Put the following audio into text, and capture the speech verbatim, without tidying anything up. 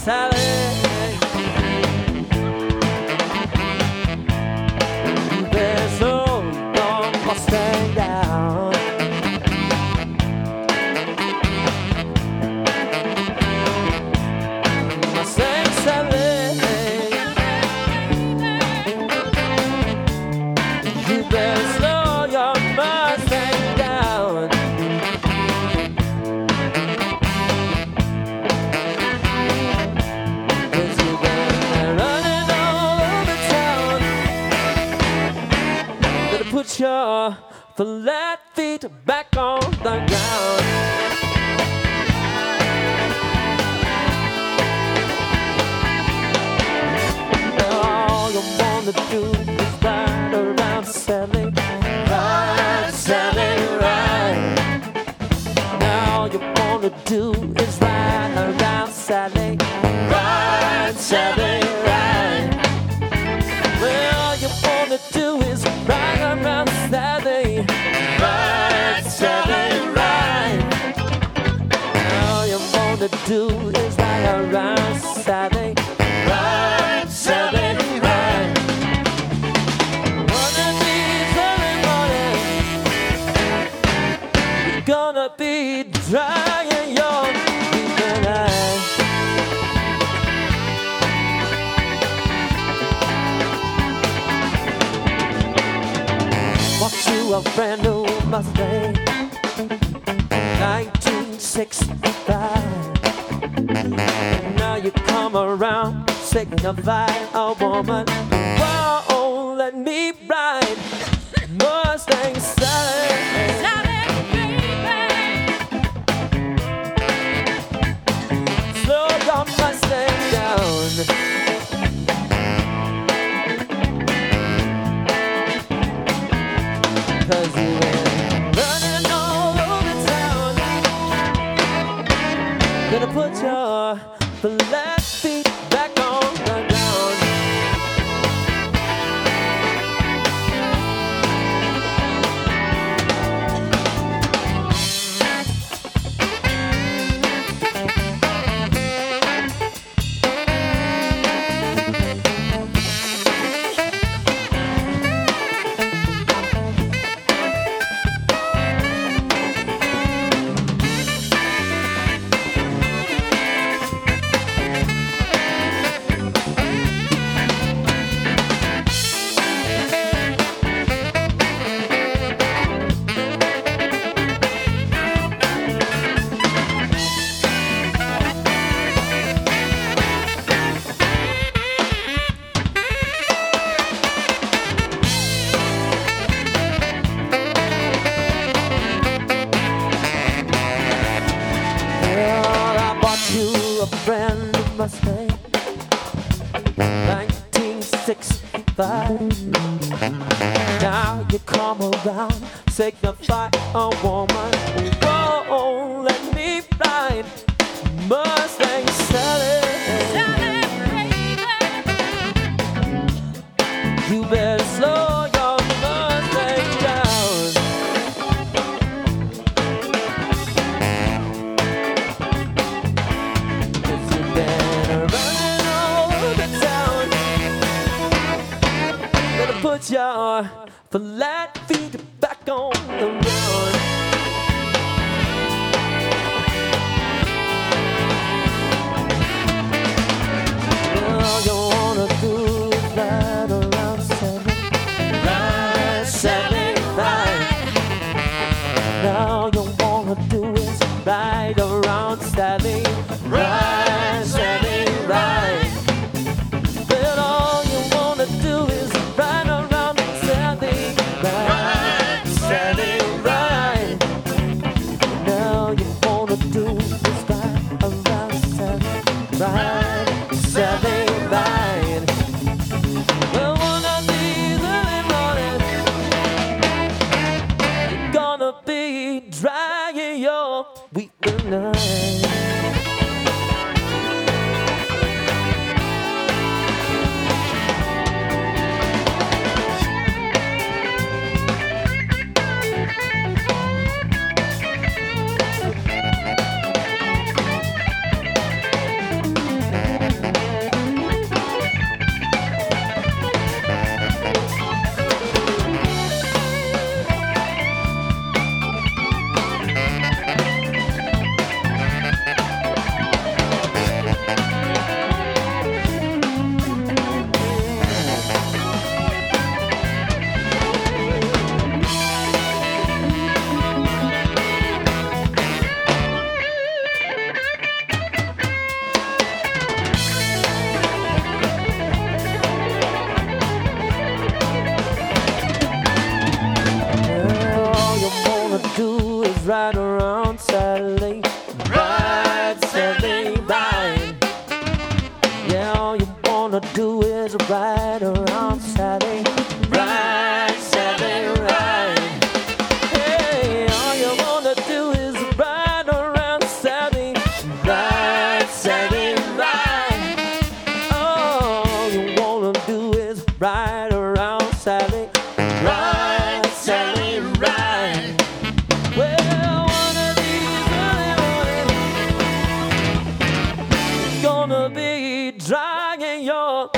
Sally. You better slow your Mustang down. Mustang Sally. You better slow your Mustang down. Put your flat feet back on the ground. All you wanna do is ride around Sally, ride Sally, ride. All you wanna do is ride around Sally, ride Sally, ride. Well, all you wanna do is ride around Sally, ride Sally, ride. All you wanna do is ride around Sally, ride Sally, ride. One of these early mornings, you're gonna be drying your weeping eyes. Bought you a brand new Mustang, nineteen sixty-five. Now you come around, signify a woman who won't let me ride Mustang Sally. Sally, baby. Slow your Mustang down. Cause you been running all over town. Gonna put your flat feet back on the ground. A brand new Mustang, nineteen sixty-five. Now you come around, signify a woman who won't let me ride Mustang Sally. Sally, baby. You better slow your Mustang down. Put your flat feet back on the ground. All you wanna do is ride around Sally, ride Sally, ride. All you wanna do is ride around Sally, ride Sally, ride. But all you wanna do is ride around Sally, ride Sally, ride. wanna do is ride around Saturday, ride Saturday, ride. Hey, all you wanna do is ride around Saturday, ride Saturday, ride. All you wanna do is ride around Saturday, ride Saturday, ride. Well, one of these early mornings, gonna be drying your